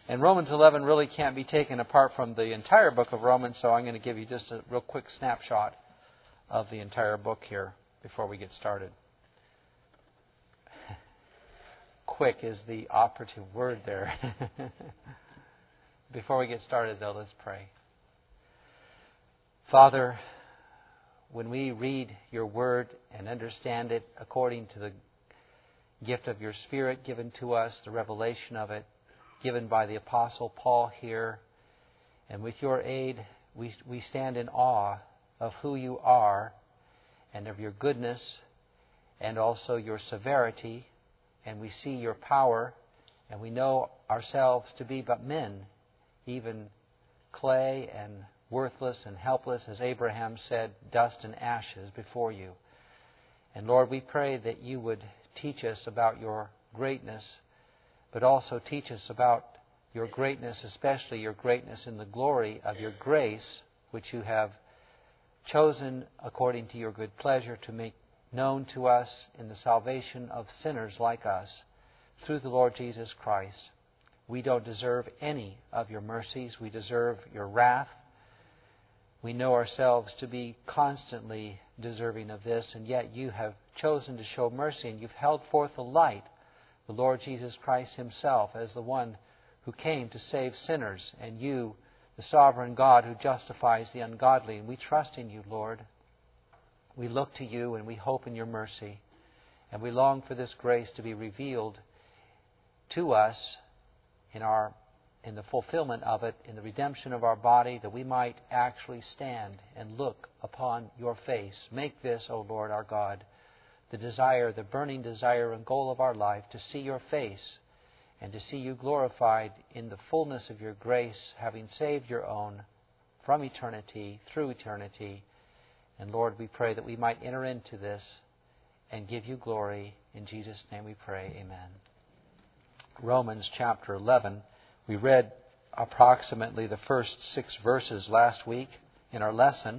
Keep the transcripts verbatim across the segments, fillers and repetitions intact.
And Romans eleven really can't be taken apart from the entire book of Romans, so I'm going to give you just a real quick snapshot of the entire book here before we get started. Quick is the operative word there. Before we get started, though, let's pray. Father, when we read your word and understand it according to the gift of your Spirit given to us, the revelation of it given by the Apostle Paul here, and with your aid, we, we stand in awe of who you are and of your goodness and also your severity, and we see your power, and we know ourselves to be but men, even clay and worthless and helpless, as Abraham said, dust and ashes before you. And Lord, we pray that you would teach us about your greatness, but also teach us about your greatness, especially your greatness in the glory of your grace, which you have chosen according to your good pleasure to make known to us in the salvation of sinners like us through the Lord Jesus Christ. We don't deserve any of your mercies. We deserve your wrath. We know ourselves to be constantly deserving of this, and yet you have chosen to show mercy, and you've held forth the light, the Lord Jesus Christ himself, as the one who came to save sinners, and you, the sovereign God who justifies the ungodly. And we trust in you, Lord. We look to you and we hope in your mercy, and we long for this grace to be revealed to us in our in the fulfillment of it, in the redemption of our body, that we might actually stand and look upon your face. Make this, O Lord our God, the desire, the burning desire and goal of our life, to see your face and to see you glorified in the fullness of your grace, having saved your own from eternity, through eternity. And Lord, we pray that we might enter into this and give you glory. In Jesus' name we pray, amen. Romans chapter eleven. We read approximately the first six verses last week in our lesson.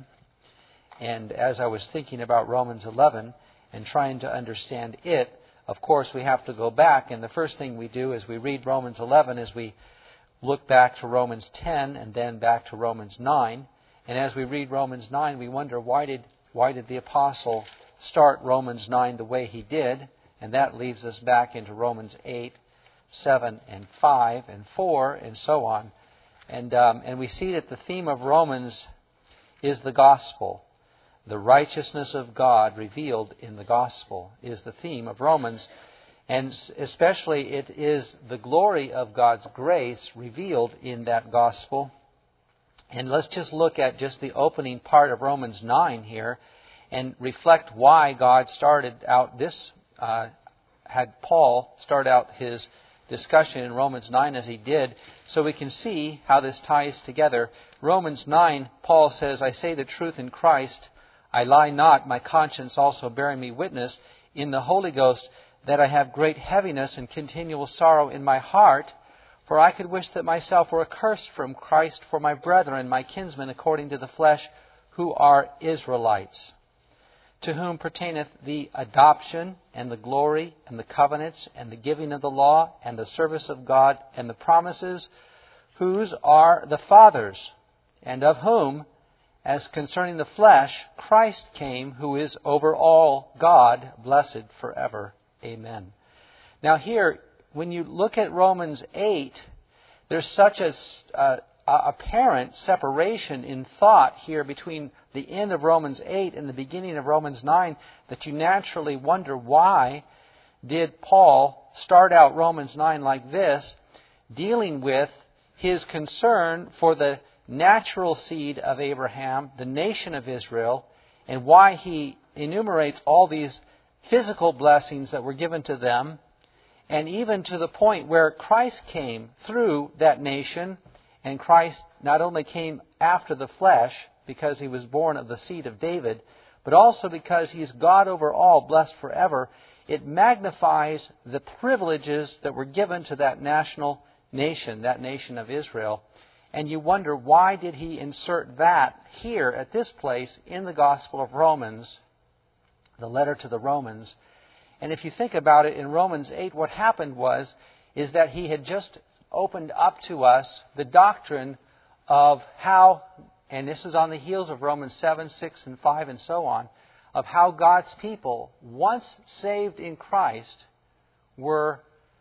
And as I was thinking about Romans eleven and trying to understand it, of course we have to go back. And the first thing we do as we read Romans eleven is we look back to Romans ten and then back to Romans nine. And as we read Romans nine, we wonder, why did why did the apostle start Romans nine the way he did? And that leads us back into Romans eight, seven, and five, and four, and so on. And um, and we see that the theme of Romans is the gospel. The righteousness of God revealed in the gospel is the theme of Romans. And especially it is the glory of God's grace revealed in that gospel. And let's just look at just the opening part of Romans nine here and reflect why God started out this, uh, had Paul start out his discussion in Romans nine as he did, so we can see how this ties together. Romans nine, Paul says, I say the truth in Christ, I lie not, my conscience also bearing me witness in the Holy Ghost, that I have great heaviness and continual sorrow in my heart. For I could wish that myself were accursed from Christ for my brethren, my kinsmen according to the flesh, who are Israelites, to whom pertaineth the adoption and the glory and the covenants and the giving of the law and the service of God and the promises, whose are the fathers, and of whom, as concerning the flesh, Christ came, who is over all God, blessed forever. Amen. Now here, when you look at Romans eight, there's such a uh, apparent separation in thought here between the end of Romans eight and the beginning of Romans nine that you naturally wonder, why did Paul start out Romans nine like this, dealing with his concern for the natural seed of Abraham, the nation of Israel, and why he enumerates all these physical blessings that were given to them, and even to the point where Christ came through that nation. And Christ not only came after the flesh because he was born of the seed of David, but also because he is God over all, blessed forever. It magnifies the privileges that were given to that national nation, that nation of Israel. And you wonder, why did he insert that here at this place in the Gospel of Romans, the letter to the Romans? And if you think about it, in Romans eight, what happened was, is that he had just opened up to us the doctrine of how, and this is on the heels of Romans seven, six, and five, and so on, of how God's people, once saved in Christ, were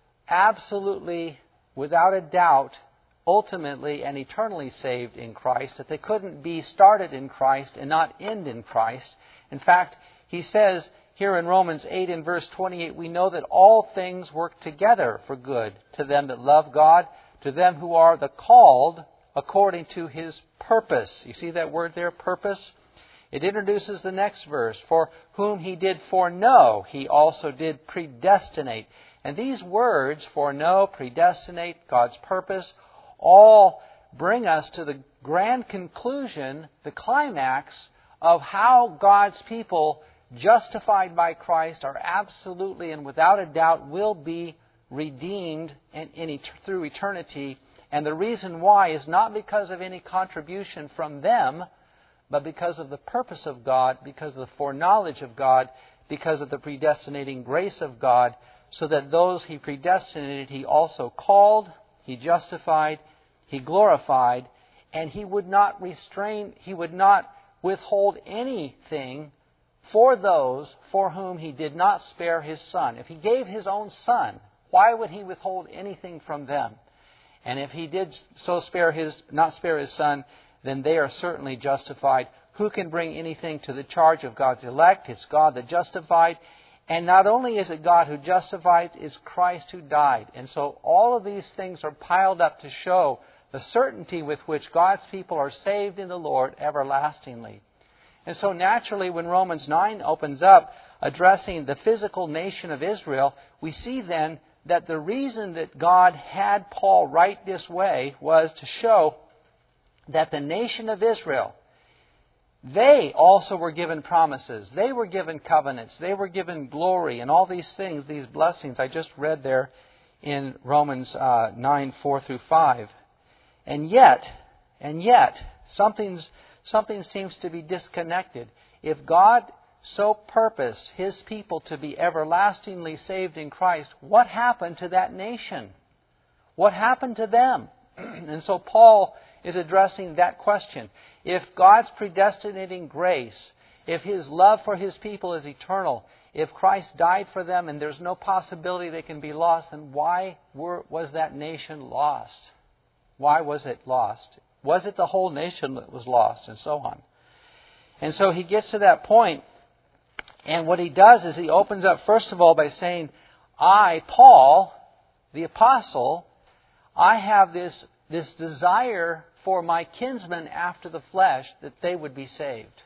absolutely, without a doubt, ultimately and eternally saved in Christ, that they couldn't be started in Christ and not end in Christ. In fact, he says here in Romans eight and verse twenty-eight, we know that all things work together for good to them that love God, to them who are the called according to His purpose. You see that word there, purpose? It introduces the next verse. For whom He did foreknow, He also did predestinate. And these words, foreknow, predestinate, God's purpose, all bring us to the grand conclusion, the climax of how God's people, justified by Christ, are absolutely and without a doubt will be redeemed in, in, through eternity. And the reason why is not because of any contribution from them, but because of the purpose of God, because of the foreknowledge of God, because of the predestinating grace of God, so that those He predestinated, He also called, He justified, He glorified, and He would not restrain, He would not withhold anything for those for whom He did not spare His Son. If He gave His own Son, why would He withhold anything from them? And if He did so spare His, not spare His Son, then they are certainly justified. Who can bring anything to the charge of God's elect? It's God that justified. And not only is it God who justifies, it's Christ who died. And so all of these things are piled up to show the certainty with which God's people are saved in the Lord everlastingly. And so naturally, when Romans nine opens up, addressing the physical nation of Israel, we see then that the reason that God had Paul write this way was to show that the nation of Israel, they also were given promises. They were given covenants. They were given glory and all these things, these blessings I just read there in Romans uh, nine, four through five. And yet, and yet, something's, something seems to be disconnected. If God so purposed His people to be everlastingly saved in Christ, what happened to that nation? What happened to them? And so Paul is addressing that question. If God's predestinating grace, if His love for His people is eternal, if Christ died for them and there's no possibility they can be lost, then why were, was that nation lost? Why was it lost? Was it the whole nation that was lost? And so on. And so he gets to that point, and what he does is he opens up, first of all, by saying, I, Paul, the apostle, I have this, this desire for my kinsmen after the flesh, that they would be saved.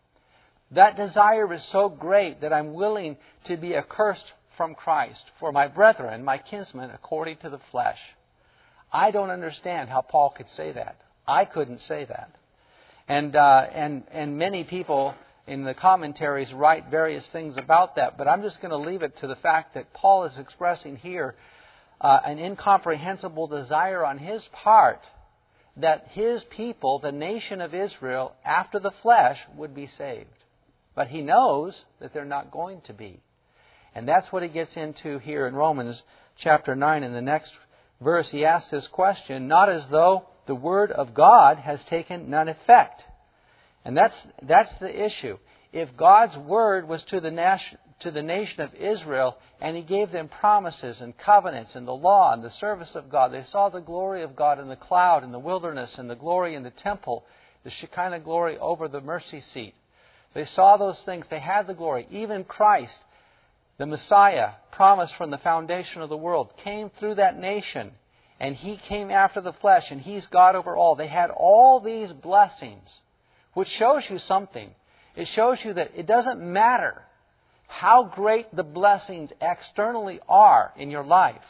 That desire is so great that I'm willing to be accursed from Christ for my brethren, my kinsmen, according to the flesh. I don't understand how Paul could say that. I couldn't say that. And uh, and and many people in the commentaries write various things about that, but I'm just going to leave it to the fact that Paul is expressing here uh, an incomprehensible desire on his part that his people, the nation of Israel, after the flesh, would be saved. But he knows that they're not going to be. And that's what he gets into here in Romans chapter nine. In the next verse, he asks this question, not as though the word of God has taken none effect. And that's that's the issue. If God's word was to the nation, to the nation of Israel, and He gave them promises and covenants and the law and the service of God, they saw the glory of God in the cloud, in the wilderness, and the glory in the temple, the Shekinah glory over the mercy seat. They saw those things. They had the glory. Even Christ, the Messiah, promised from the foundation of the world, came through that nation. And He came after the flesh, and He's God over all. They had all these blessings, which shows you something. It shows you that it doesn't matter how great the blessings externally are in your life.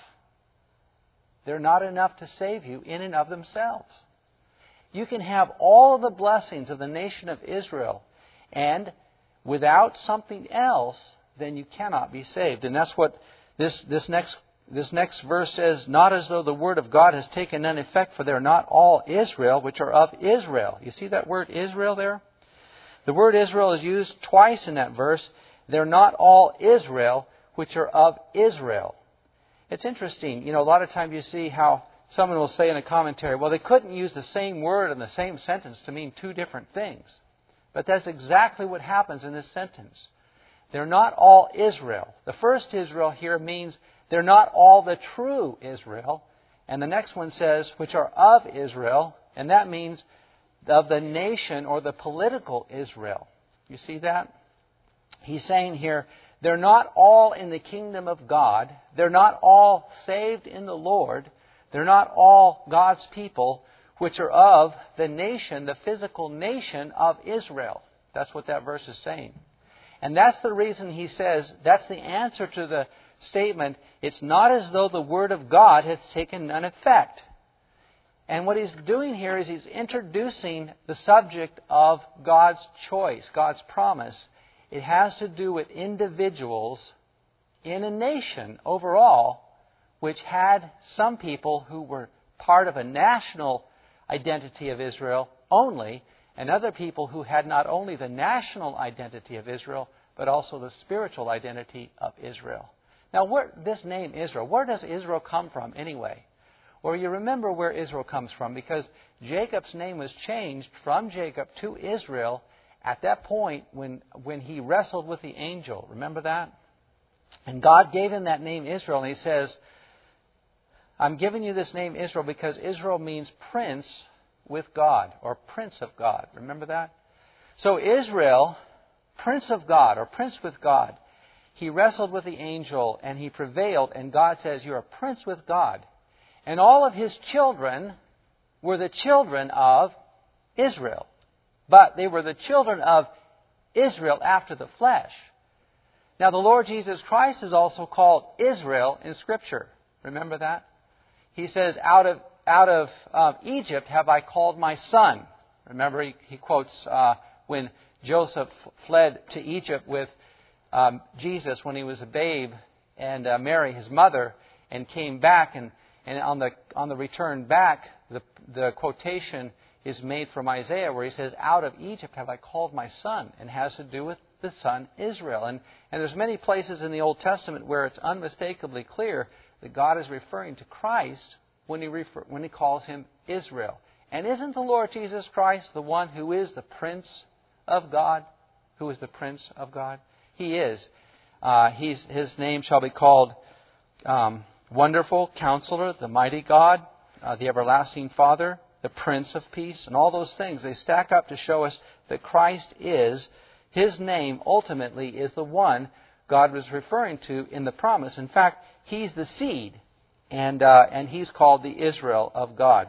They're not enough to save you in and of themselves. You can have all the blessings of the nation of Israel, and without something else, then you cannot be saved. And that's what this, this next This next verse says, not as though the word of God has taken none effect, for they are not all Israel, which are of Israel. You see that word Israel there? The word Israel is used twice in that verse. They're not all Israel, which are of Israel. It's interesting. You know, a lot of times you see how someone will say in a commentary, well, they couldn't use the same word in the same sentence to mean two different things. But that's exactly what happens in this sentence. They're not all Israel. The first Israel here means they're not all the true Israel. And the next one says, which are of Israel. And that means of the nation or the political Israel. You see that? He's saying here, they're not all in the kingdom of God. They're not all saved in the Lord. They're not all God's people, which are of the nation, the physical nation of Israel. That's what that verse is saying. And that's the reason he says, that's the answer to the statement, it's not as though the Word of God has taken none effect. And what he's doing here is he's introducing the subject of God's choice, God's promise. It has to do with individuals in a nation overall, which had some people who were part of a national identity of Israel only, and other people who had not only the national identity of Israel, but also the spiritual identity of Israel. Now, where, this name Israel, where does Israel come from anyway? Well, you remember where Israel comes from, because Jacob's name was changed from Jacob to Israel at that point when, when he wrestled with the angel. Remember that? And God gave him that name Israel, and he says, I'm giving you this name Israel because Israel means prince with God, or prince of God. Remember that? So Israel, prince of God, or prince with God, he wrestled with the angel and he prevailed, and God says, you're a prince with God. And all of his children were the children of Israel. But they were the children of Israel after the flesh. Now the Lord Jesus Christ is also called Israel in Scripture. Remember that? He says, out of out of uh, Egypt have I called my son. Remember, he, he quotes uh, when Joseph fled to Egypt with um, Jesus when he was a babe, and uh, Mary, his mother, and came back. And, and on the on the return back, the the quotation is made from Isaiah, where he says, out of Egypt have I called my son, and has to do with the son Israel. And, and there's many places in the Old Testament where it's unmistakably clear that God is referring to Christ when he refer, when he calls him Israel. And isn't the Lord Jesus Christ the one who is the Prince of God? Who is the Prince of God? He is. Uh, he's, his name shall be called um, Wonderful Counselor, the Mighty God, uh, the Everlasting Father, the Prince of Peace, and all those things. They stack up to show us that Christ is, his name ultimately is the one God was referring to in the promise. In fact, he's the seed, and uh, and he's called the Israel of God.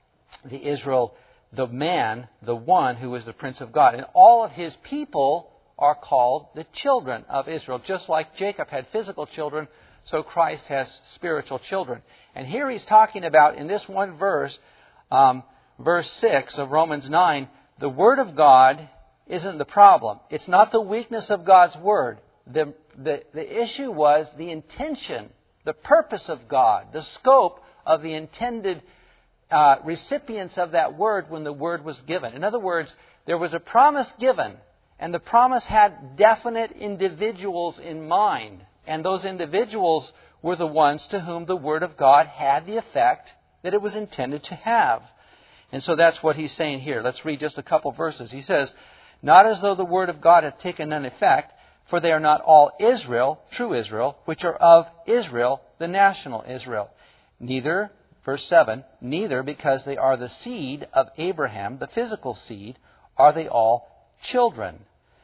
The Israel, the man, the one who is the Prince of God. And all of his people are called the children of Israel. Just like Jacob had physical children, so Christ has spiritual children. And here he's talking about, in this one verse, um, verse six of Romans nine, the Word of God isn't the problem. It's not the weakness of God's Word. The, the, the issue was the intention, the purpose of God, the scope of the intended uh, recipients of that Word when the Word was given. In other words, there was a promise given, and the promise had definite individuals in mind. And those individuals were the ones to whom the Word of God had the effect that it was intended to have. And so that's what he's saying here. Let's read just a couple verses. He says, not as though the Word of God hath taken none effect, for they are not all Israel, true Israel, which are of Israel, the national Israel. Neither, verse seven, neither because they are the seed of Abraham, the physical seed, are they all children.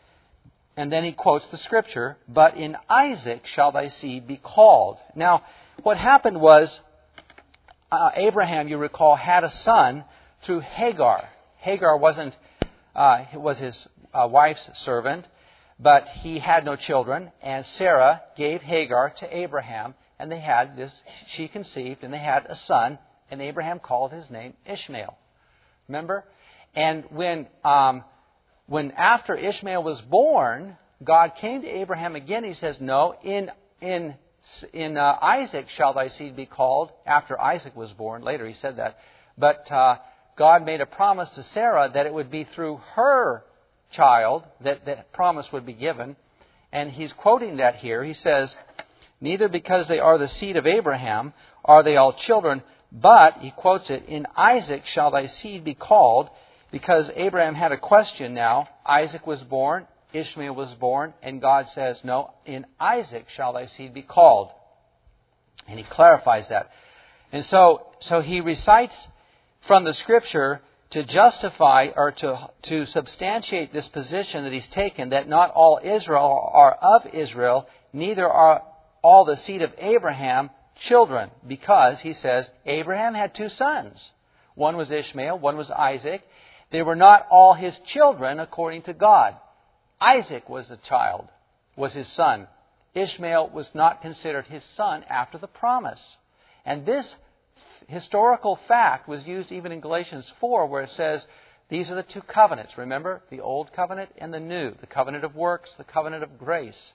And then he quotes the Scripture, but in Isaac shall thy seed be called. Now, what happened was, uh, Abraham, you recall, had a son through Hagar. Hagar wasn't, uh, was his uh, wife's servant, but he had no children, and Sarah gave Hagar to Abraham, and they had this, she conceived, and they had a son, and Abraham called his name Ishmael. Remember? And when, um, when after Ishmael was born, God came to Abraham again. He says, no, in, in, in uh, Isaac shall thy seed be called, after Isaac was born. Later he said that. But uh, God made a promise to Sarah that it would be through her child that that promise would be given. And he's quoting that here. He says, neither because they are the seed of Abraham are they all children, But, he quotes it, in Isaac shall thy seed be called, because Abraham had a question now. Isaac was born, Ishmael was born, and God says, no, in Isaac shall thy seed be called. And he clarifies that. And so, so he recites from the Scripture to justify or to, to substantiate this position that he's taken, that not all Israel are of Israel, neither are all the seed of Abraham children, because, he says, Abraham had two sons. One was Ishmael, one was Isaac. They were not all his children according to God. Isaac was the child, was his son. Ishmael was not considered his son after the promise. And this historical fact was used even in Galatians four, where it says, these are the two covenants. Remember, the old covenant and the new. The covenant of works, the covenant of grace.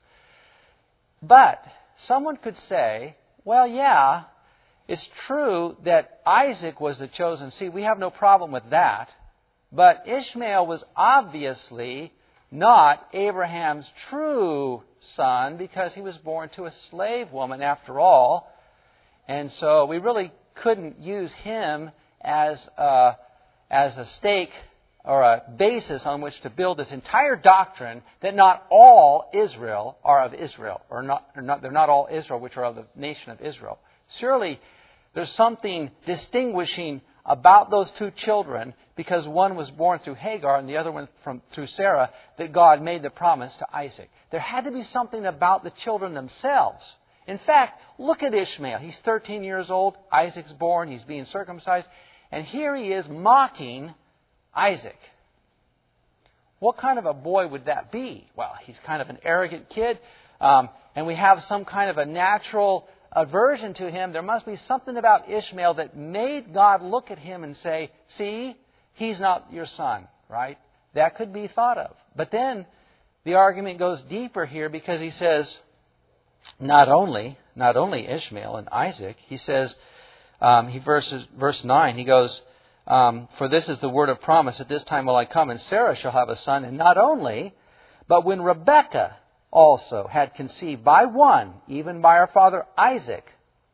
But someone could say, well, yeah, it's true that Isaac was the chosen seed. We have no problem with that. But Ishmael was obviously not Abraham's true son, because he was born to a slave woman after all. And so we really couldn't use him as a, as a stake or a basis on which to build this entire doctrine that not all Israel are of Israel, or not, or not they're not all Israel which are of the nation of Israel. Surely there's something distinguishing about those two children, because one was born through Hagar and the other one from through Sarah, that God made the promise to Isaac. There had to be something about the children themselves. In fact, look at Ishmael. He's thirteen years old. Isaac's born. He's being circumcised. And here he is mocking Isaac. What kind of a boy would that be? Well, he's kind of an arrogant kid. Um, and we have some kind of a natural aversion to him. There must be something about Ishmael that made God look at him and say, see, he's not your son, right? That could be thought of. But then the argument goes deeper here, because he says, not only, not only Ishmael and Isaac, he says, um, he verses, verse nine, he goes, um, for this is the word of promise, at this time will I come, and Sarah shall have a son. And not only, but when Rebekah also had conceived by one, even by our father Isaac.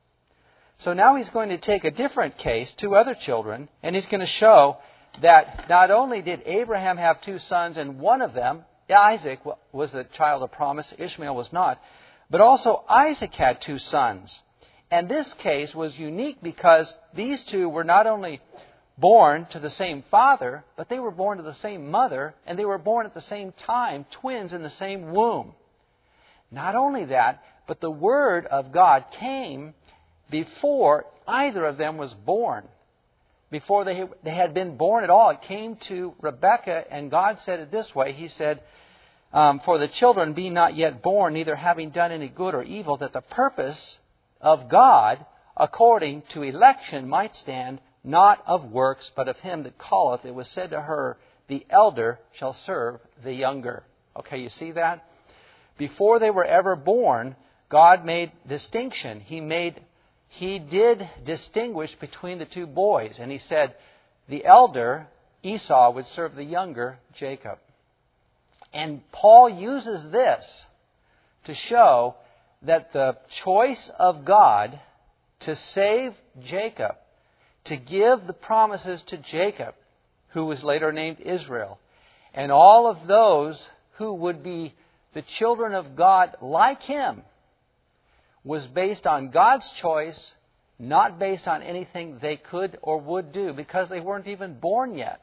So now he's going to take a different case, two other children, and he's going to show that not only did Abraham have two sons, and one of them, Isaac, was the child of promise, Ishmael was not, but also Isaac had two sons. And this case was unique because these two were not only born to the same father, but they were born to the same mother, and they were born at the same time, twins in the same womb. Not only that, but the Word of God came before either of them was born. Before they, they had been born at all, it came to Rebekah, and God said it this way. He said, um, for the children be not yet born, neither having done any good or evil, that the purpose of God, according to election, might stand, not of works, but of him that calleth. It was said to her, the elder shall serve the younger. Okay, you see that? Before they were ever born, God made distinction. He made, He did distinguish between the two boys. And He said, the elder, Esau, would serve the younger, Jacob. And Paul uses this to show that the choice of God to save Jacob, to give the promises to Jacob, who was later named Israel, and all of those who would be the children of God like him, was based on God's choice, not based on anything they could or would do, because they weren't even born yet.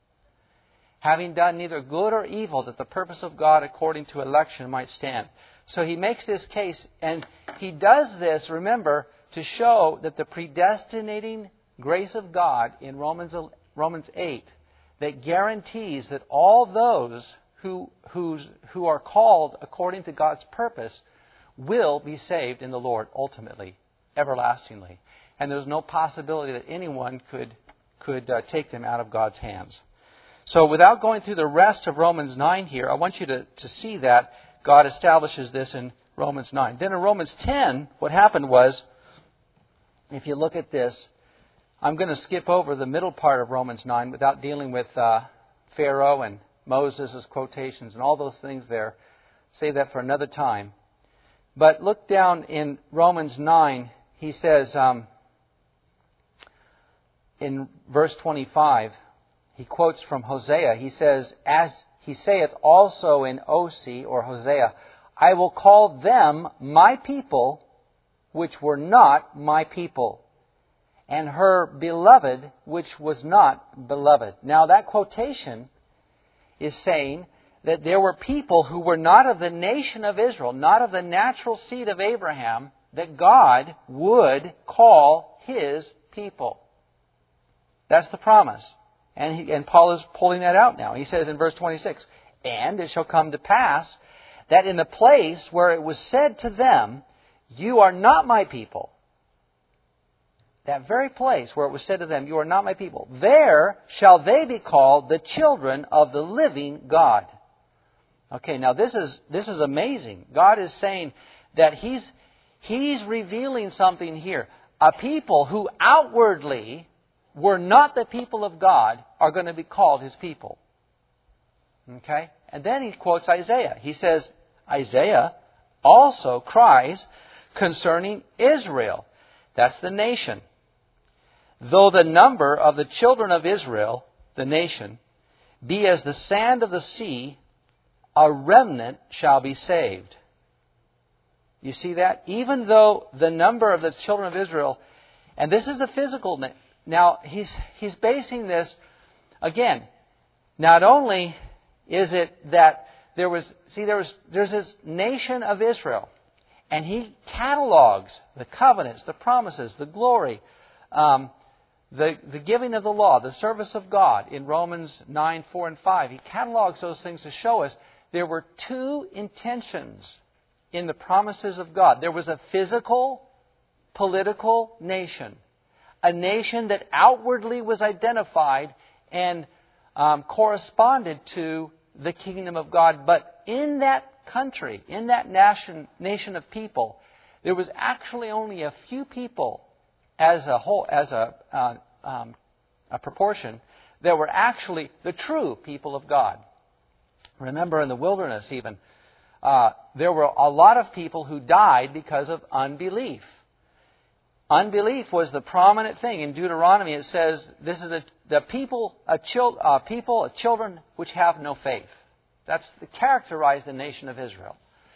Having done neither good or evil, that the purpose of God according to election might stand. So he makes this case, and he does this, remember, to show that the predestinating grace of God in Romans Romans eight, that guarantees that all those who who's, who are called according to God's purpose will be saved in the Lord ultimately, everlastingly. And there's no possibility that anyone could, could uh, take them out of God's hands. So without going through the rest of Romans nine here, I want you to, to see that God establishes this in Romans nine. Then in Romans ten, what happened was, if you look at this, I'm going to skip over the middle part of Romans nine without dealing with uh, Pharaoh and Moses' quotations and all those things there. Save that for another time. But look down in Romans nine. He says, um, in verse twenty-five, he quotes from Hosea. He says, "As he saith also in Osee," or Hosea, "I will call them my people, which were not my people, and her beloved, which was not beloved." Now that quotation is saying that there were people who were not of the nation of Israel, not of the natural seed of Abraham, that God would call His people. That's the promise. And, he, and Paul is pulling that out now. He says in verse twenty-six, "And it shall come to pass that in the place where it was said to them, 'You are not my people,' that very place where it was said to them, 'You are not my people,' there shall they be called the children of the living God." Okay, now this is this is amazing. God is saying that He's He's revealing something here. A people who outwardly were not the people of God are going to be called His people. Okay? And then he quotes Isaiah. He says, Isaiah also cries concerning Israel. That's the nation. "Though the number of the children of Israel," the nation, "be as the sand of the sea, a remnant shall be saved." You see that? Even though the number of the children of Israel, and this is the physical. Now, he's he's basing this, again, not only is it that there was, see, there was there's this nation of Israel, and he catalogs the covenants, the promises, the glory, um, the, the giving of the law, the service of God in Romans nine, four, and five. He catalogs those things to show us there were two intentions in the promises of God. There was a physical, political nation. A nation that outwardly was identified and um, corresponded to the kingdom of God. But in that country, in that nation, nation of people, there was actually only a few people as a whole, as a, uh, um, a proportion, that were actually the true people of God. Remember in the wilderness even, uh, there were a lot of people who died because of unbelief. Unbelief was the prominent thing. In Deuteronomy it says, this is a, the people, a chil, uh, people, a children which have no faith. That's the characterized the nation of Israel.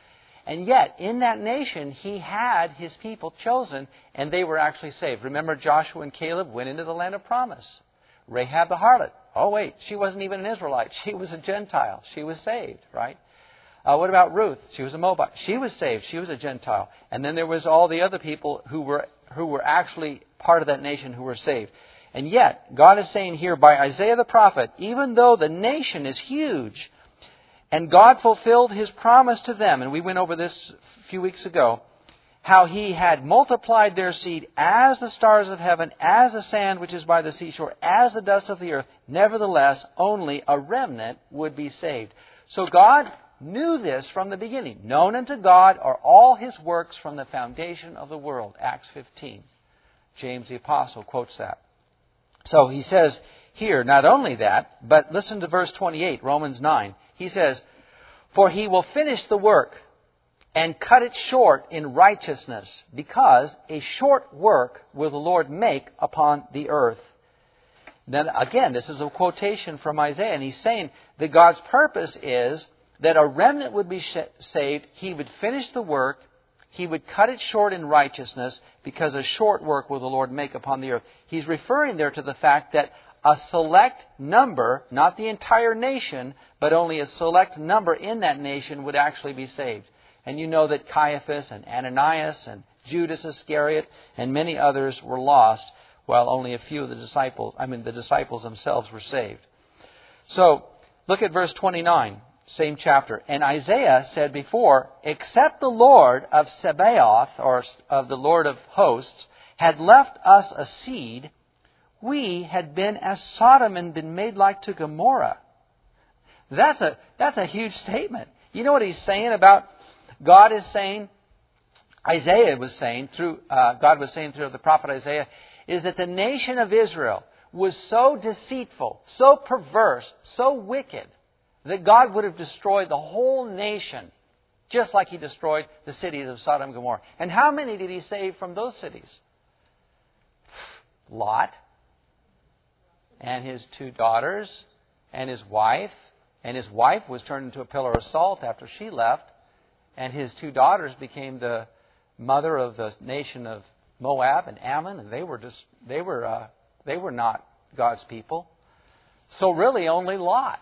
And yet, in that nation, He had His people chosen, and they were actually saved. Remember, Joshua and Caleb went into the land of promise. Rahab the harlot. Oh, wait, she wasn't even an Israelite. She was a Gentile. She was saved, right? Uh, what about Ruth? She was a Moabite. She was saved. She was a Gentile. And then there was all the other people who were who were actually part of that nation who were saved. And yet, God is saying here by Isaiah the prophet, even though the nation is huge, and God fulfilled His promise to them, and we went over this a few weeks ago, how He had multiplied their seed as the stars of heaven, as the sand which is by the seashore, as the dust of the earth, nevertheless, only a remnant would be saved. So God knew this from the beginning. Known unto God are all His works from the foundation of the world. Acts fifteen. James the Apostle quotes that. So he says here, not only that, but listen to verse twenty-eight, Romans nine. He says, "For He will finish the work and cut it short in righteousness, because a short work will the Lord make upon the earth." Then again, this is a quotation from Isaiah, and he's saying that God's purpose is that a remnant would be saved. He would finish the work. He would cut it short in righteousness, because a short work will the Lord make upon the earth. He's referring there to the fact that a select number, not the entire nation, but only a select number in that nation would actually be saved. And you know that Caiaphas and Ananias and Judas Iscariot and many others were lost, while only a few of the disciples, I mean the disciples themselves were saved. So, look at verse twenty-nine. Same chapter. "And Isaiah said before, except the Lord of Sabaoth," or of the Lord of hosts, "had left us a seed, we had been as Sodom and been made like to Gomorrah." That's a, that's a huge statement. You know what he's saying about, God is saying, Isaiah was saying, through uh, God was saying through the prophet Isaiah, is that the nation of Israel was so deceitful, so perverse, so wicked, that God would have destroyed the whole nation, just like He destroyed the cities of Sodom and Gomorrah. And how many did He save from those cities? Lot. and his two daughters and his wife. And his wife was turned into a pillar of salt after she left. And his two daughters became the mother of the nation of Moab and Ammon. And they were just they were uh, they were not God's people. So really only Lot.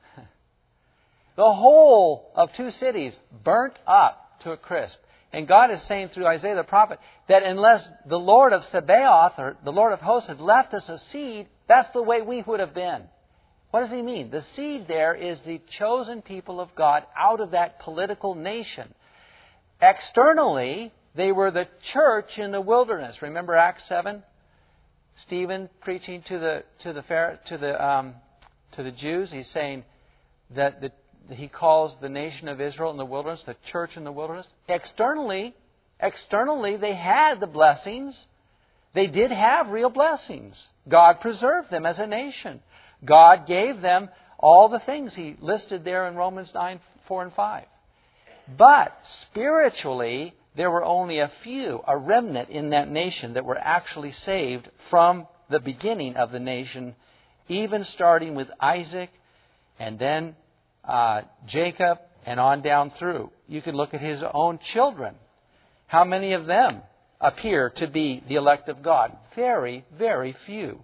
The whole of two cities burnt up to a crisp. And God is saying through Isaiah the prophet that unless the Lord of Sabaoth, or the Lord of hosts, had left us a seed, that's the way we would have been. What does he mean? The seed there is the chosen people of God out of that political nation. Externally, they were the church in the wilderness. Remember Acts seven? Stephen preaching to the to the to the um, to the Jews. He's saying that the He calls the nation of Israel in the wilderness, the church in the wilderness. Externally, externally, they had the blessings. They did have real blessings. God preserved them as a nation. God gave them all the things He listed there in Romans nine, four and five. But spiritually, there were only a few, a remnant in that nation that were actually saved from the beginning of the nation, even starting with Isaac and then Uh, Jacob, and on down through. You can look at his own children. How many of them appear to be the elect of God? Very, very few.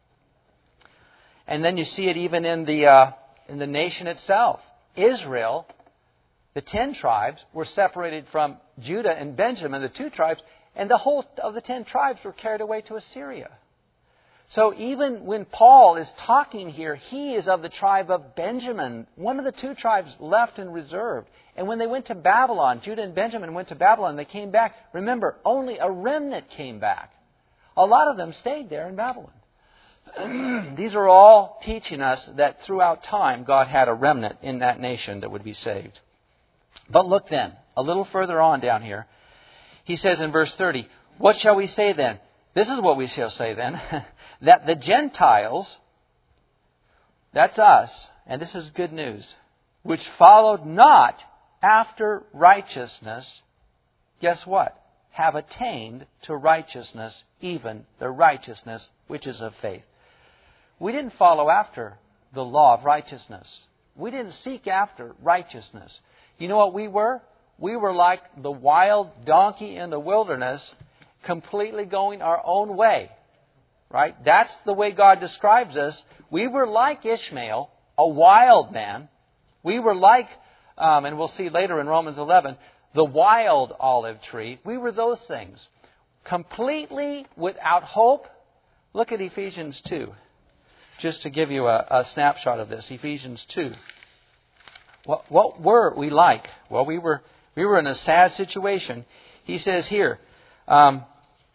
And then you see it even in the uh, in the nation itself. Israel, the ten tribes, were separated from Judah and Benjamin, the two tribes, and the whole of the ten tribes were carried away to Assyria. So even when Paul is talking here, he is of the tribe of Benjamin, one of the two tribes left and reserved. And when they went to Babylon, Judah and Benjamin went to Babylon, they came back. Remember, only a remnant came back. A lot of them stayed there in Babylon. These are all teaching us that throughout time, God had a remnant in that nation that would be saved. But look then, a little further on down here. He says in verse thirty, "What shall we say then?" This is what we shall say then. That the Gentiles, that's us, and this is good news, which followed not after righteousness, guess what? Have attained to righteousness, even the righteousness which is of faith. We didn't follow after the law of righteousness. We didn't seek after righteousness. You know what we were? We were like the wild donkey in the wilderness, completely going our own way. Right? That's the way God describes us. We were like Ishmael, a wild man. We were like, um, and we'll see later in Romans eleven, the wild olive tree. We were those things. Completely without hope. Look at Ephesians two. Just to give you a, a snapshot of this. Ephesians two. What, what were we like? Well, we were we were in a sad situation. He says here, um,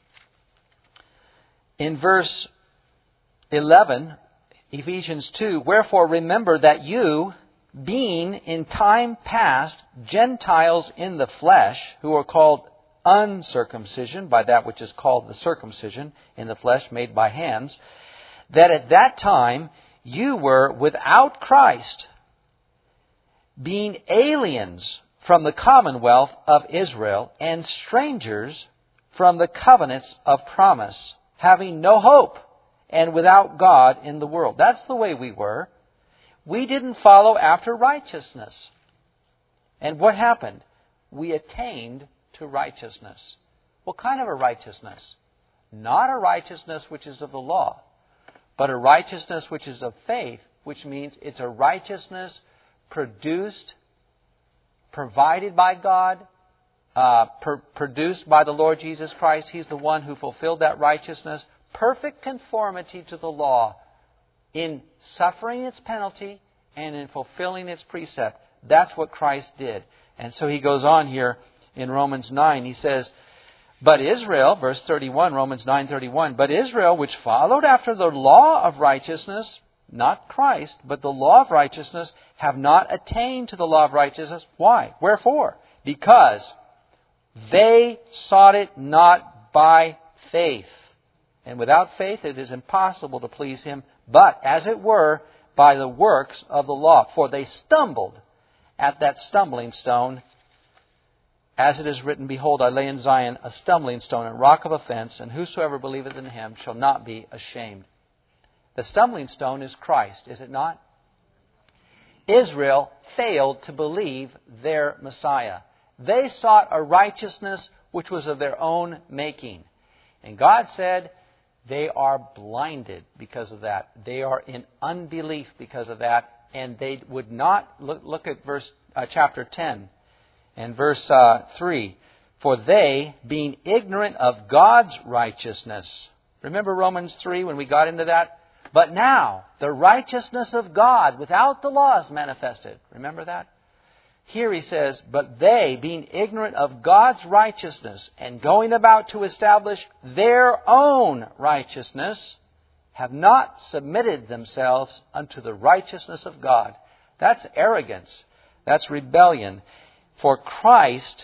in verse eleven, Ephesians two, "Wherefore remember that you, being in time past Gentiles in the flesh, who are called uncircumcision by that which is called the circumcision in the flesh made by hands, that at that time you were without Christ, being aliens from the commonwealth of Israel and strangers from the covenants of promise, having no hope and without God in the world." That's the way we were. We didn't follow after righteousness. And what happened? We attained to righteousness. What kind of a righteousness? Not a righteousness which is of the law, but a righteousness which is of faith, which means it's a righteousness produced, provided by God, uh, per- produced by the Lord Jesus Christ. He's the one who fulfilled that righteousness. Perfect conformity to the law in suffering its penalty and in fulfilling its precept. That's what Christ did. And so he goes on here in Romans nine. He says, "But Israel," verse thirty-one, Romans nine thirty-one, "But Israel, which followed after the law of righteousness," not Christ, but the law of righteousness, "have not attained to the law of righteousness." Why? Wherefore? Because they sought it not by faith. And without faith it is impossible to please Him, but, as it were, by the works of the law. For they stumbled at that stumbling stone, as it is written, "Behold, I lay in Zion a stumbling stone and rock of offense, and whosoever believeth in Him shall not be ashamed." The stumbling stone is Christ, is it not? Israel failed to believe their Messiah. They sought a righteousness which was of their own making. And God said, they are blinded because of that. They are in unbelief because of that. And they would not, look, look at verse uh, chapter ten and verse uh, three. For they, being ignorant of God's righteousness. Remember Romans three when we got into that? But now, the righteousness of God without the law is manifested. Remember that? Here he says, but they, being ignorant of God's righteousness and going about to establish their own righteousness, have not submitted themselves unto the righteousness of God. That's arrogance. That's rebellion. For Christ,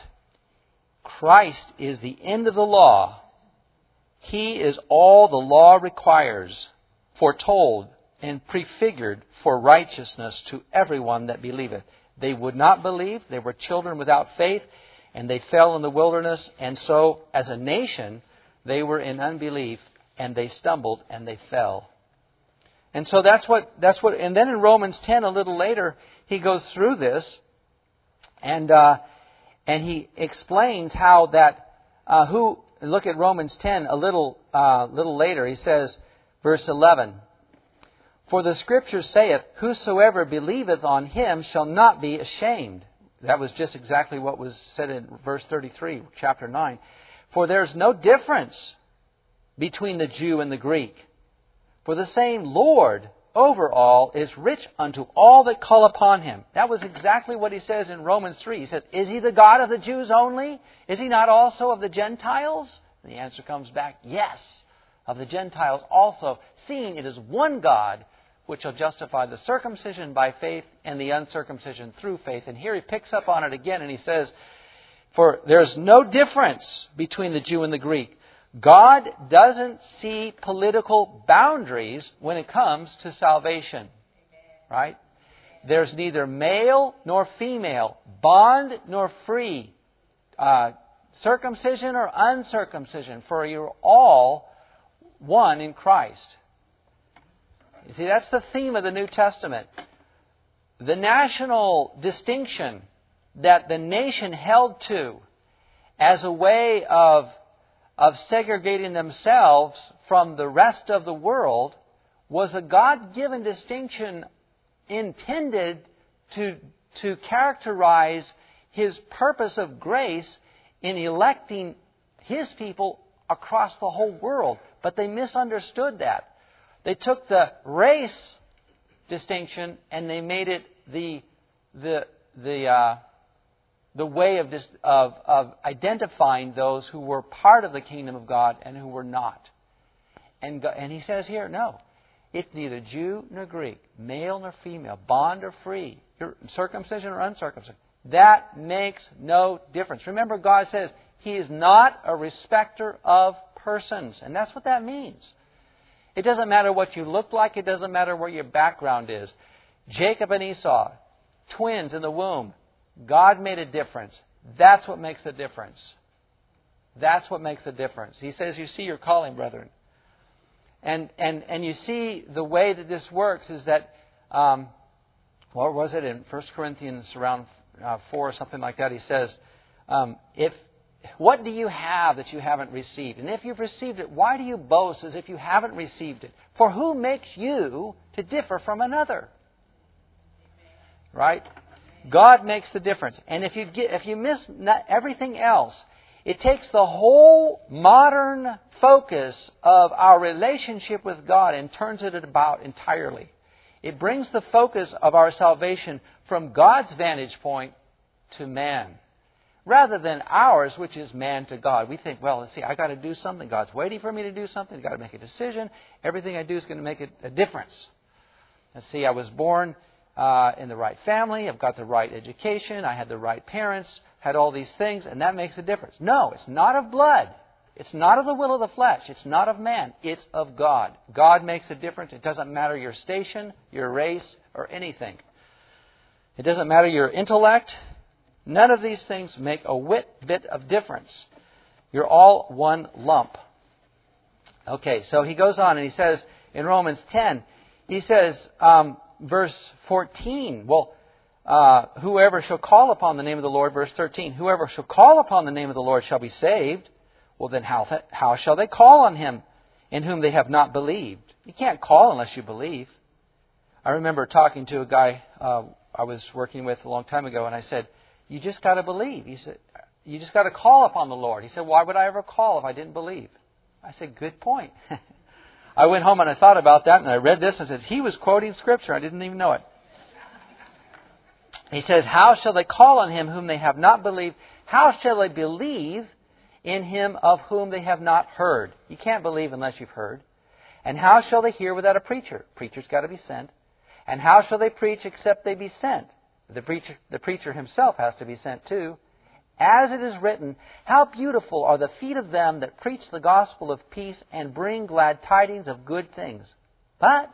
Christ is the end of the law. He is all the law requires, foretold and prefigured for righteousness to everyone that believeth. They would not believe. They were children without faith, and they fell in the wilderness. And so, as a nation, they were in unbelief, and they stumbled and they fell. And so that's what that's what. And then in Romans ten, a little later, he goes through this, and uh, and he explains how that uh, who. Look at Romans ten a little uh, little later. He says, verse eleven. For the Scripture saith, whosoever believeth on him shall not be ashamed. That was just exactly what was said in verse thirty-three, chapter nine. For there's no difference between the Jew and the Greek. For the same Lord over all is rich unto all that call upon him. That was exactly what he says in Romans three. He says, is he the God of the Jews only? Is he not also of the Gentiles? And the answer comes back, yes, of the Gentiles also, seeing it is one God which shall justify the circumcision by faith and the uncircumcision through faith. And here he picks up on it again and he says, for there's no difference between the Jew and the Greek. God doesn't see political boundaries when it comes to salvation. Right? There's neither male nor female, bond nor free, uh, circumcision or uncircumcision, for you're all one in Christ. You see, that's the theme of the New Testament. The national distinction that the nation held to as a way of, of segregating themselves from the rest of the world was a God-given distinction intended to, to characterize His purpose of grace in electing His people across the whole world. But they misunderstood that. They took the race distinction and they made it the the the uh, the way of, dis, of of identifying those who were part of the kingdom of God and who were not. And and he says here, no, it's neither Jew nor Greek, male nor female, bond or free, circumcision or uncircumcision. That makes no difference. Remember, God says He is not a respecter of persons, and that's what that means. It doesn't matter what you look like. It doesn't matter what your background is. Jacob and Esau, twins in the womb. God made a difference. That's what makes the difference. That's what makes the difference. He says, you see your calling, brethren. And and and you see the way that this works is that, um, what was it in First Corinthians around uh, four or something like that? He says, um, if what do you have that you haven't received? And if you've received it, why do you boast as if you haven't received it? For who makes you to differ from another? Right? God makes the difference. And if you get, if you miss everything else, it takes the whole modern focus of our relationship with God and turns it about entirely. It brings the focus of our salvation from God's vantage point to man, rather than ours, which is man to God. We think, well, let's see, I got to do something. God's waiting for me to do something. I've got to make a decision. Everything I do is going to make a, a difference. Let's see, I was born uh, in the right family. I've got the right education. I had the right parents. Had all these things, and that makes a difference. No, it's not of blood. It's not of the will of the flesh. It's not of man. It's of God. God makes a difference. It doesn't matter your station, your race, or anything. It doesn't matter your intellect. None of these things make a whit bit of difference. You're all one lump. Okay, so he goes on and he says, in Romans ten. He says, um, verse fourteen, well, uh, whoever shall call upon the name of the Lord, verse thirteen, whoever shall call upon the name of the Lord shall be saved. Well, then how, th- how shall they call on Him in whom they have not believed? You can't call unless you believe. I remember talking to a guy uh, I was working with a long time ago, and I said, you just got to believe. He said, you just got to call upon the Lord. He said, why would I ever call if I didn't believe? I said, good point. I went home and I thought about that, and I read this and said, he was quoting Scripture. I didn't even know it. He says, how shall they call on Him whom they have not believed? How shall they believe in Him of whom they have not heard? You can't believe unless you've heard. And how shall they hear without a preacher? Preacher's got to be sent. And how shall they preach except they be sent? The preacher, the preacher himself has to be sent too. As it is written, how beautiful are the feet of them that preach the gospel of peace and bring glad tidings of good things. But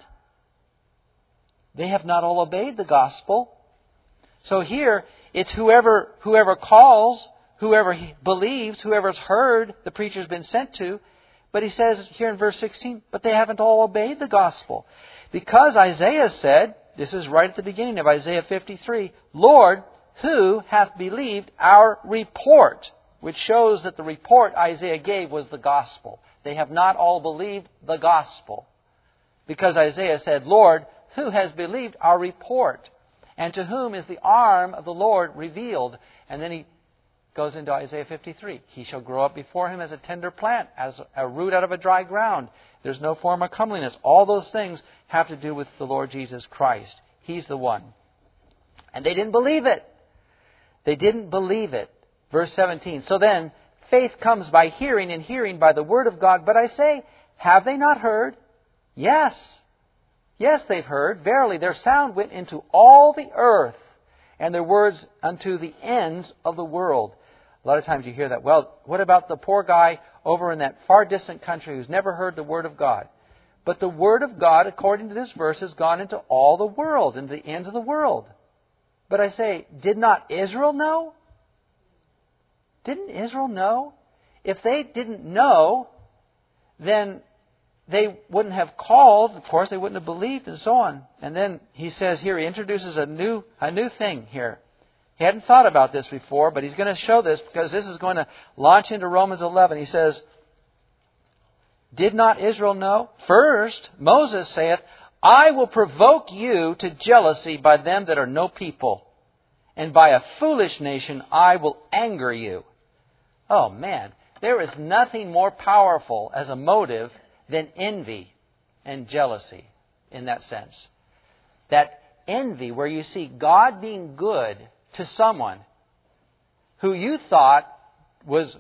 they have not all obeyed the gospel. So here, it's whoever whoever calls, whoever believes, whoever's heard, the preacher's been sent to. But he says here in verse sixteen, but they haven't all obeyed the gospel. Because Isaiah said, this is right at the beginning of Isaiah fifty-three, Lord, who hath believed our report? Which shows that the report Isaiah gave was the gospel. They have not all believed the gospel. Because Isaiah said, Lord, who has believed our report? And to whom is the arm of the Lord revealed? And then he goes into Isaiah fifty-three. He shall grow up before Him as a tender plant, as a root out of a dry ground. There's no form of comeliness. All those things have to do with the Lord Jesus Christ. He's the one. And they didn't believe it. They didn't believe it. Verse seventeen. So then, faith comes by hearing, and hearing by the word of God. But I say, have they not heard? Yes. Yes, they've heard. Verily, their sound went into all the earth, and their words unto the ends of the world. A lot of times you hear that. Well, what about the poor guy over in that far distant country who's never heard the Word of God? But the Word of God, according to this verse, has gone into all the world, into the ends of the world. But I say, did not Israel know? Didn't Israel know? If they didn't know, then they wouldn't have called. Of course, they wouldn't have believed, and so on. And then he says here, he introduces a new a new thing here. He hadn't thought about this before, but he's going to show this because this is going to launch into Romans eleven. He says, did not Israel know? First, Moses saith, I will provoke you to jealousy by them that are no people, and by a foolish nation I will anger you. Oh man, there is nothing more powerful as a motive than envy and jealousy in that sense. That envy where you see God being good to someone who you thought was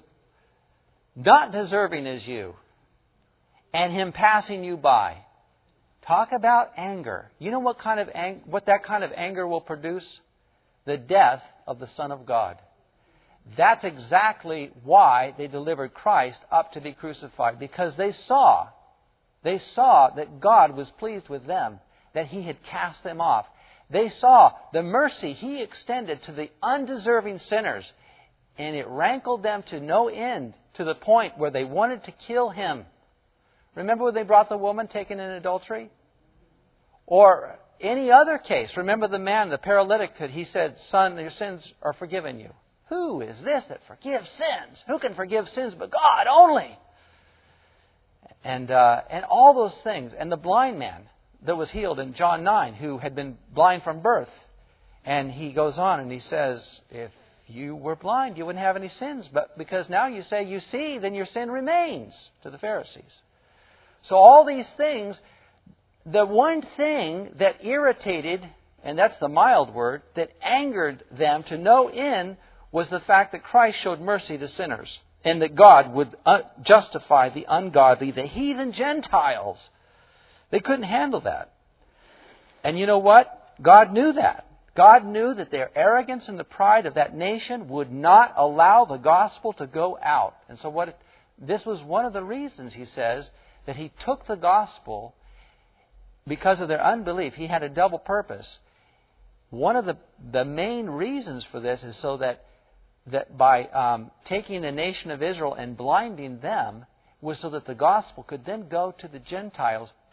not deserving as you, and Him passing you by. Talk about anger. You know what kind of ang- what that kind of anger will produce? The death of the Son of God. That's exactly why they delivered Christ up to be crucified, because they saw, they saw that God was pleased with them, that He had cast them off. They saw the mercy He extended to the undeserving sinners, and it rankled them to no end, to the point where they wanted to kill Him. Remember when they brought the woman taken in adultery? Or any other case. Remember the man, the paralytic, that he said, Son, your sins are forgiven you. Who is this that forgives sins? Who can forgive sins but God only? And uh, and all those things. And the blind man that was healed in John nine, who had been blind from birth. And he goes on and he says, if you were blind, you wouldn't have any sins. But because now you say you see, then your sin remains, to the Pharisees. So all these things, the one thing that irritated, and that's the mild word, that angered them to no end was the fact that Christ showed mercy to sinners, and that God would uh, justify the ungodly, the heathen Gentiles. They couldn't handle that. And you know what? God knew that. God knew that their arrogance and the pride of that nation would not allow the gospel to go out. And so what? This was one of the reasons, he says, that He took the gospel because of their unbelief. He had a double purpose. One of the, the main reasons for this is so that that by um, taking the nation of Israel and blinding them was so that the gospel could then go to the Gentiles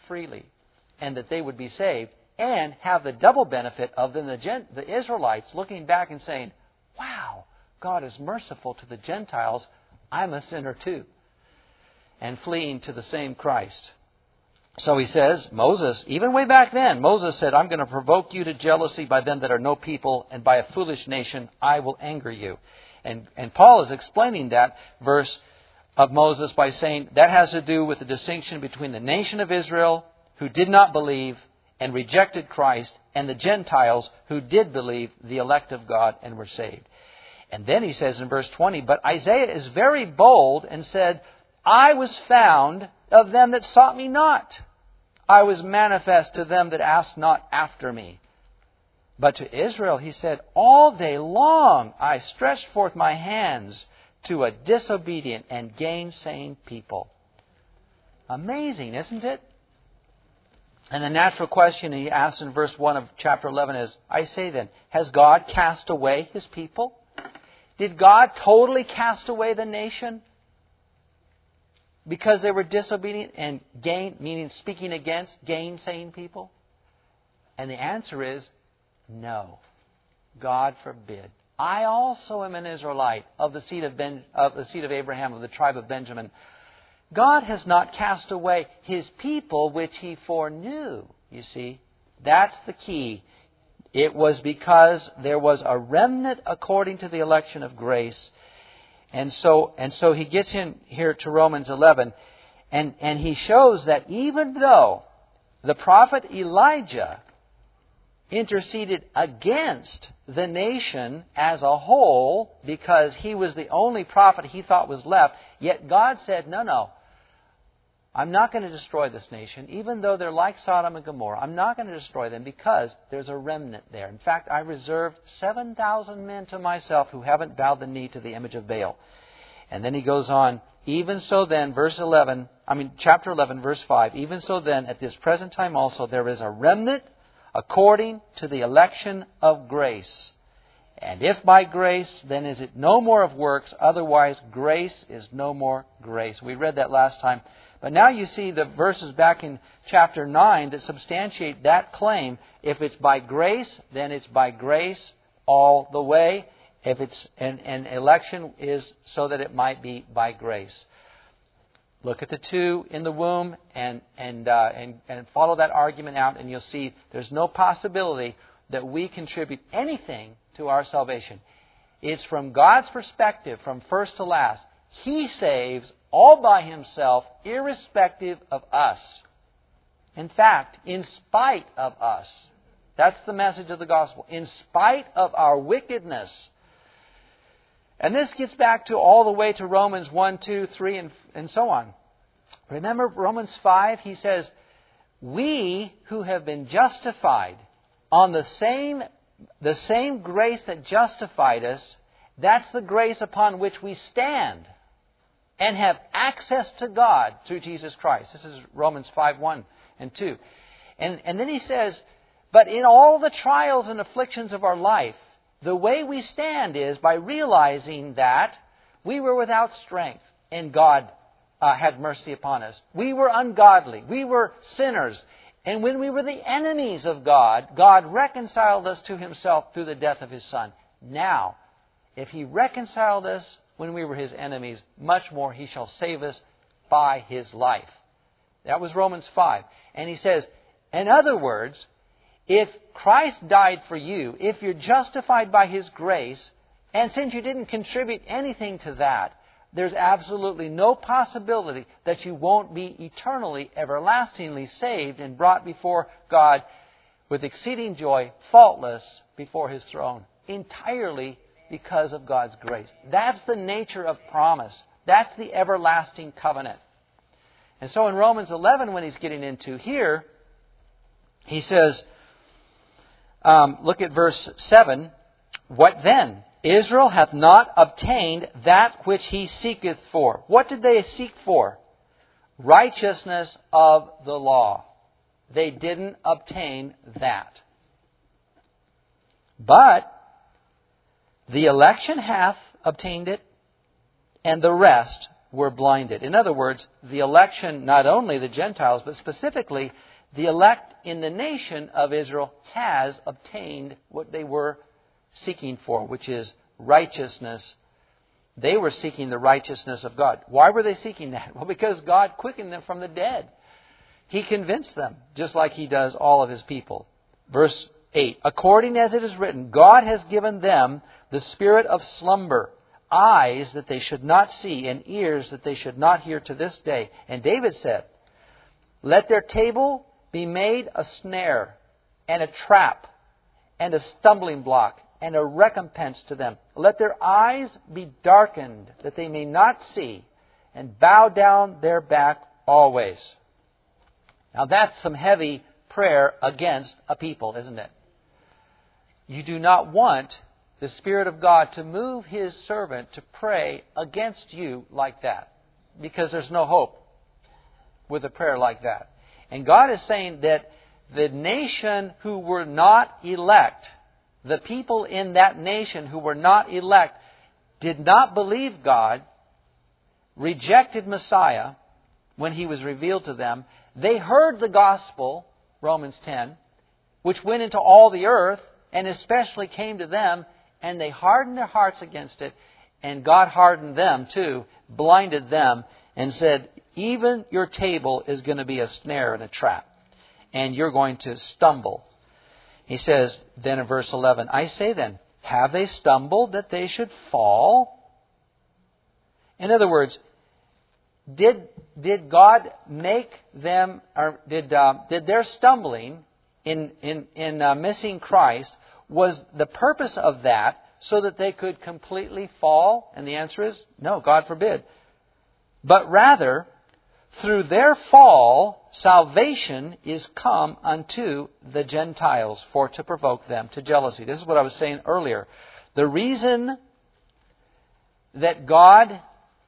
freely, and that they would be saved, and have the double benefit of then the, Gen- the Israelites looking back and saying, wow, God is merciful to the Gentiles. I'm a sinner too. And fleeing to the same Christ. So he says, Moses, even way back then, Moses said, I'm going to provoke you to jealousy by them that are no people, and by a foolish nation I will anger you. And, and Paul is explaining that verse of Moses by saying that has to do with the distinction between the nation of Israel, who did not believe and rejected Christ, and the Gentiles who did believe, the elect of God, and were saved. And then he says in verse twenty, but Isaiah is very bold and said, I was found of them that sought me not. I was manifest to them that asked not after me. But to Israel he said, all day long I stretched forth my hands to a disobedient and gainsaying people. Amazing, isn't it? And the natural question he asks in verse one of chapter eleven is, I say then, has God cast away His people? Did God totally cast away the nation because they were disobedient and gain, meaning speaking against gainsaying people? And the answer is no. God forbid. I also am an Israelite of the seed of, ben, of the seed of Abraham, of the tribe of Benjamin. God has not cast away His people which He foreknew. You see, that's the key. It was because there was a remnant according to the election of grace. And so and so he gets in here to Romans eleven, and, and he shows that even though the prophet Elijah interceded against the nation as a whole because he was the only prophet he thought was left, yet God said, no, no, I'm not going to destroy this nation, even though they're like Sodom and Gomorrah. I'm not going to destroy them because there's a remnant there. In fact, I reserved seven thousand men to myself who haven't bowed the knee to the image of Baal. And then he goes on, even so then, verse eleven, I mean, chapter eleven, verse five, even so then, at this present time also, there is a remnant according to the election of grace. And if by grace, then is it no more of works, otherwise grace is no more grace. We read that last time. But now you see the verses back in chapter nine that substantiate that claim. If it's by grace, then it's by grace all the way. If it's an, an election is so that it might be by grace. Look at the two in the womb and and uh, and and follow that argument out, and you'll see there's no possibility that we contribute anything to our salvation. It's from God's perspective, from first to last. He saves all by Himself, irrespective of us. In fact, in spite of us. That's the message of the gospel. In spite of our wickedness. And this gets back to all the way to Romans one, two, three, and, and so on. Remember Romans five? He says, we who have been justified on the same, the same grace that justified us, that's the grace upon which we stand and have access to God through Jesus Christ. This is Romans five, one and two. And, and then he says, but in all the trials and afflictions of our life, the way we stand is by realizing that we were without strength and God uh, had mercy upon us. We were ungodly. We were sinners. And when we were the enemies of God, God reconciled us to Himself through the death of His Son. Now, if He reconciled us when we were His enemies, much more He shall save us by His life. That was Romans five. And he says, in other words, if Christ died for you, if you're justified by His grace, and since you didn't contribute anything to that, there's absolutely no possibility that you won't be eternally, everlastingly saved and brought before God with exceeding joy, faultless before His throne, entirely because of God's grace. That's the nature of promise. That's the everlasting covenant. And so in Romans eleven, when he's getting into here, he says, um, look at verse seven, what then? Israel hath not obtained that which he seeketh for. What did they seek for? Righteousness of the law. They didn't obtain that. But the election hath obtained it, and the rest, were blinded. In other words, the election, not only the Gentiles, but specifically the elect in the nation of Israel has obtained what they were seeking for, which is righteousness. They were seeking the righteousness of God. Why were they seeking that? Well, because God quickened them from the dead. He convinced them, just like He does all of His people. Verse eight, according as it is written, God has given them the spirit of slumber, eyes that they should not see, and ears that they should not hear to this day. And David said, let their table be made a snare, and a trap, and a stumbling block, and a recompense to them. Let their eyes be darkened, that they may not see, and bow down their back always. Now that's some heavy prayer against a people, isn't it? You do not want the Spirit of God to move His servant to pray against you like that, because there's no hope with a prayer like that. And God is saying that the nation who were not elect, the people in that nation who were not elect, did not believe God, rejected Messiah when He was revealed to them. They heard the gospel, Romans ten, which went into all the earth and especially came to them, and they hardened their hearts against it, and God hardened them too, blinded them, and said, even your table is going to be a snare and a trap, and you're going to stumble. He says then in verse eleven, I say then, have they stumbled that they should fall? In other words, did did God make them, or did uh, did their stumbling in in in uh, missing Christ, was the purpose of that so that they could completely fall? And the answer is no, God forbid. But rather, through their fall, salvation is come unto the Gentiles, for to provoke them to jealousy. This is what I was saying earlier. The reason that God,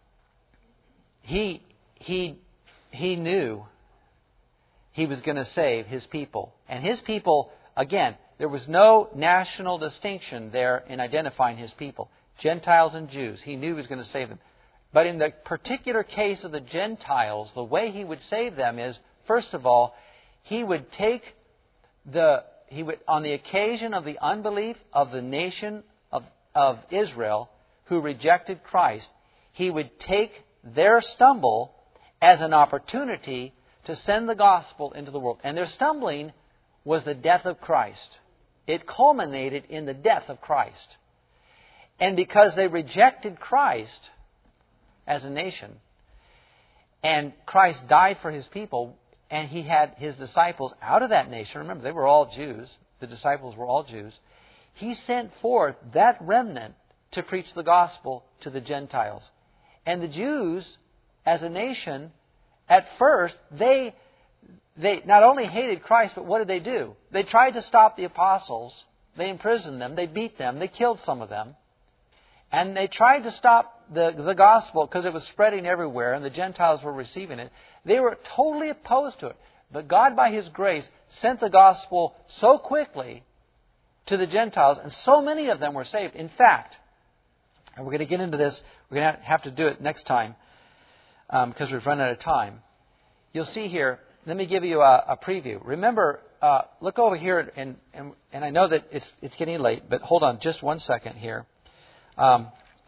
He, He, He knew He was going to save His people. And His people, again, there was no national distinction there in identifying His people. Gentiles and Jews. He knew He was going to save them. But in the particular case of the Gentiles, the way He would save them is, first of all, He would take the, He would, on the occasion of the unbelief of the nation of, of Israel who rejected Christ, He would take their stumble as an opportunity to send the gospel into the world. And their stumbling was the death of Christ. It culminated in the death of Christ. And because they rejected Christ as a nation, and Christ died for His people, and He had His disciples out of that nation. Remember, they were all Jews. The disciples were all Jews. He sent forth that remnant to preach the gospel to the Gentiles. And the Jews, as a nation, at first, they they not only hated Christ, but what did they do? They tried to stop the apostles. They imprisoned them. They beat them. They killed some of them. And they tried to stop the, the gospel because it was spreading everywhere and the Gentiles were receiving it. They were totally opposed to it. But God, by His grace, sent the gospel so quickly to the Gentiles, and so many of them were saved. In fact, and we're going to get into this, we're going to have to do it next time um, because we've run out of time. You'll see here, let me give you a, a preview. Remember, uh, look over here, and, and, and I know that it's, it's getting late, but hold on just one second here. Um,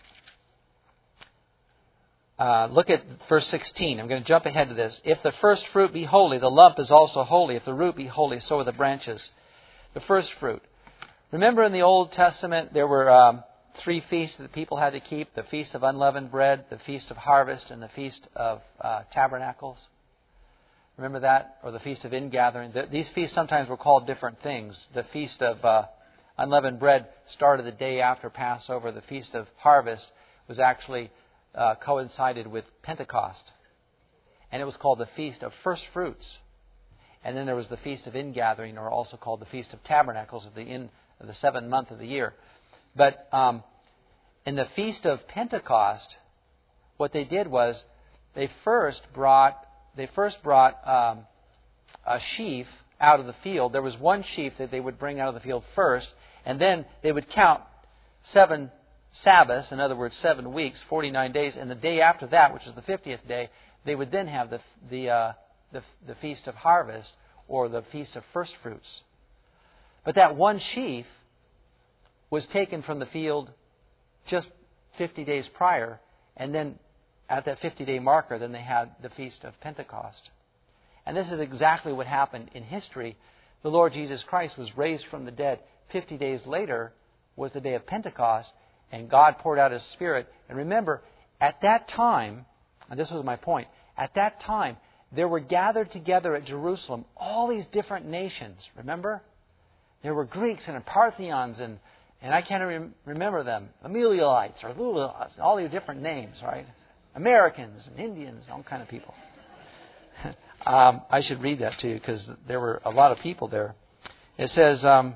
uh, look at verse sixteen. I'm going to jump ahead to this. If the first fruit be holy, the lump is also holy. If the root be holy, so are the branches. The first fruit. Remember in the Old Testament, there were um, three feasts that people had to keep. The Feast of Unleavened Bread, the Feast of Harvest, and the Feast of uh, Tabernacles. Remember that? Or the Feast of Ingathering. The, these feasts sometimes were called different things. The Feast of uh, Unleavened Bread started the day after Passover. The Feast of Harvest was actually uh, coincided with Pentecost. And it was called the Feast of First Fruits. And then there was the Feast of Ingathering, or also called the Feast of Tabernacles, of the in of the seventh month of the year. But um, in the Feast of Pentecost, what they did was they first brought they first brought um, a sheaf out of the field. There was one sheaf that they would bring out of the field first, and then they would count seven Sabbaths, in other words, seven weeks, forty-nine days, and the day after that, which is the fiftieth day, they would then have the the uh, the, the Feast of Harvest, or the Feast of First Fruits. But that one sheaf was taken from the field just fifty days prior, and then at that fifty-day marker, then they had the Feast of Pentecost. And this is exactly what happened in history. The Lord Jesus Christ was raised from the dead. fifty days later was the day of Pentecost, and God poured out His Spirit. And remember, at that time, and this was my point, at that time, there were gathered together at Jerusalem all these different nations. Remember? There were Greeks and Parthians, and, and I can't rem- remember them. Amelielites, or Lula, all these different names, right? Americans and Indians, all kind of people. um, I should read that to you because there were a lot of people there. It says, um,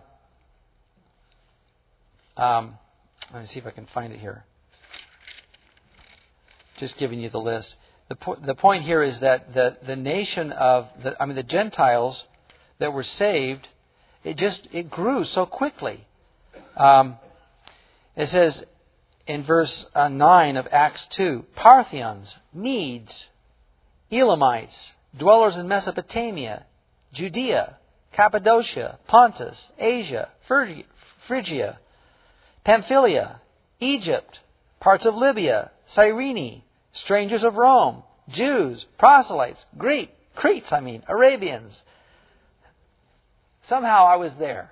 um, let me see if I can find it here. Just giving you the list. The, po- the point here is that the, the nation of, the, I mean the Gentiles that were saved, it just, it grew so quickly. Um, it says in verse uh, nine of Acts two, Parthians, Medes, Elamites, dwellers in Mesopotamia, Judea, Cappadocia, Pontus, Asia, Phrygia, Phrygia, Pamphylia, Egypt, parts of Libya, Cyrene, strangers of Rome, Jews, proselytes, Greek, Cretes, I mean, Arabians. Somehow I was there.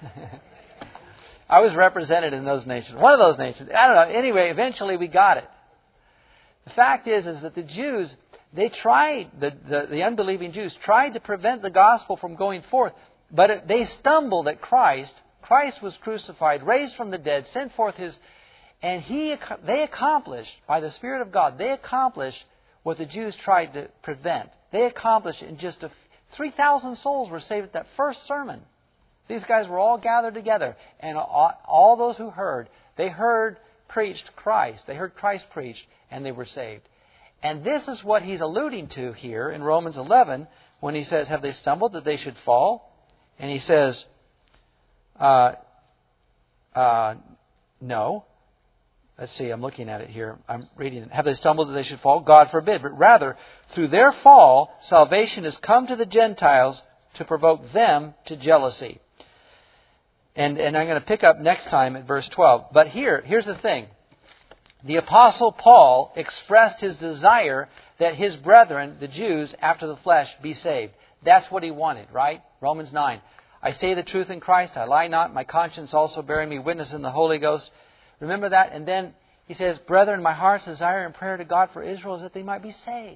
I was represented in those nations. One of those nations. I don't know. Anyway, eventually we got it. The fact is, is that the Jews, they tried, the, the, the unbelieving Jews tried to prevent the gospel from going forth, but it, they stumbled at Christ. Christ was crucified, raised from the dead, sent forth His, and he, they accomplished, by the Spirit of God, they accomplished what the Jews tried to prevent. They accomplished in just a, three thousand souls were saved at that first sermon. These guys were all gathered together, and all, all those who heard, they heard preached Christ. They heard Christ preached, and they were saved. And this is what he's alluding to here in Romans eleven, when he says, have they stumbled that they should fall? And he says, uh, uh, no. Let's see, I'm looking at it here. I'm reading it. Have they stumbled that they should fall? God forbid. But rather, through their fall, salvation has come to the Gentiles to provoke them to jealousy. And, and I'm going to pick up next time at verse twelve. But here, here's the thing. The Apostle Paul expressed his desire that his brethren, the Jews, after the flesh, be saved. That's what he wanted, right? Romans nine. I say the truth in Christ, I lie not, my conscience also bearing me witness in the Holy Ghost. Remember that? And then he says, brethren, my heart's desire and prayer to God for Israel is that they might be saved.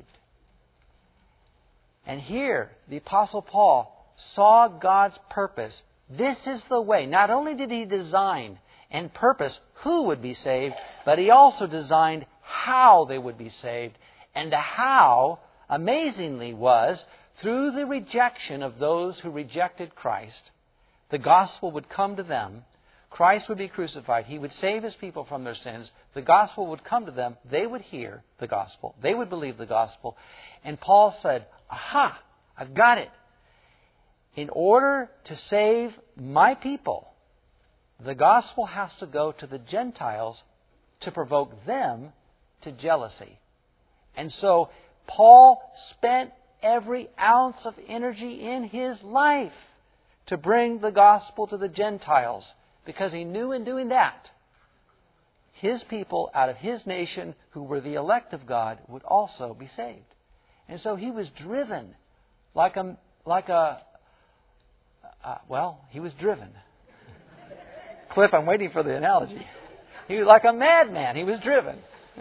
And here, the Apostle Paul saw God's purpose. This is the way. Not only did he design and purpose who would be saved, but he also designed how they would be saved. And the how, amazingly, was through the rejection of those who rejected Christ. The gospel would come to them. Christ would be crucified. He would save His people from their sins. The gospel would come to them. They would hear the gospel. They would believe the gospel. And Paul said, aha, I've got it. In order to save my people, the gospel has to go to the Gentiles to provoke them to jealousy. And so Paul spent every ounce of energy in his life to bring the gospel to the Gentiles, because he knew in doing that, his people out of his nation who were the elect of God would also be saved. And so he was driven like a, like a uh, well, he was driven. Cliff, I'm waiting for the analogy. He was like a madman. He was driven.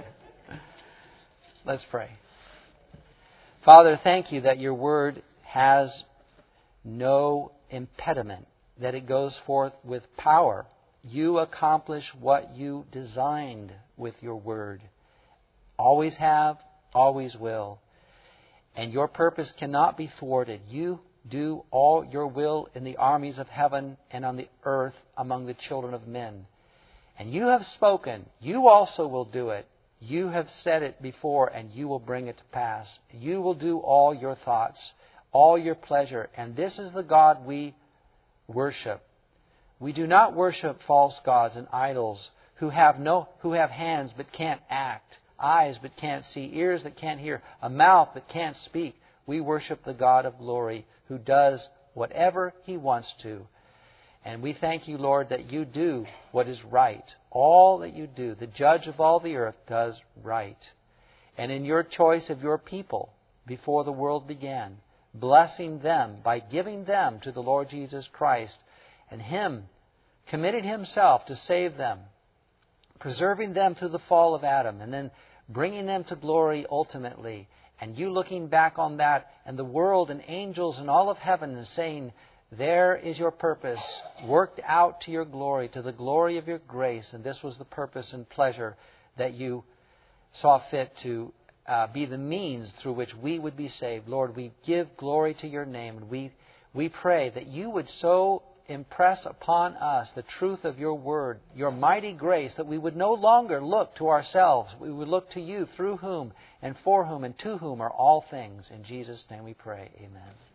Let's pray. Father, thank you that your word has no impediment, that it goes forth with power. You accomplish what you designed with your word. Always have, always will. And your purpose cannot be thwarted. You do all your will in the armies of heaven and on the earth among the children of men. And you have spoken. You also will do it. You have said it before, and you will bring it to pass. You will do all your thoughts, all your pleasure. And this is the God we worship. We do not worship false gods and idols who have no, who have hands but can't act, eyes but can't see, ears that can't hear, a mouth that can't speak. We worship the God of glory who does whatever He wants to. And we thank You, Lord, that You do what is right. All that You do, the Judge of all the earth, does right. And in Your choice of Your people before the world began, blessing them by giving them to the Lord Jesus Christ, and Him committing Himself to save them, preserving them through the fall of Adam, and then bringing them to glory ultimately. And You looking back on that, and the world and angels and all of heaven, and saying, there is Your purpose, worked out to Your glory, to the glory of Your grace. And this was the purpose and pleasure that You saw fit to uh, be the means through which we would be saved. Lord, we give glory to Your name, and we, we pray that You would so impress upon us the truth of Your word, Your mighty grace, that we would no longer look to ourselves. We would look to You, through whom and for whom and to whom are all things. In Jesus' name we pray. Amen.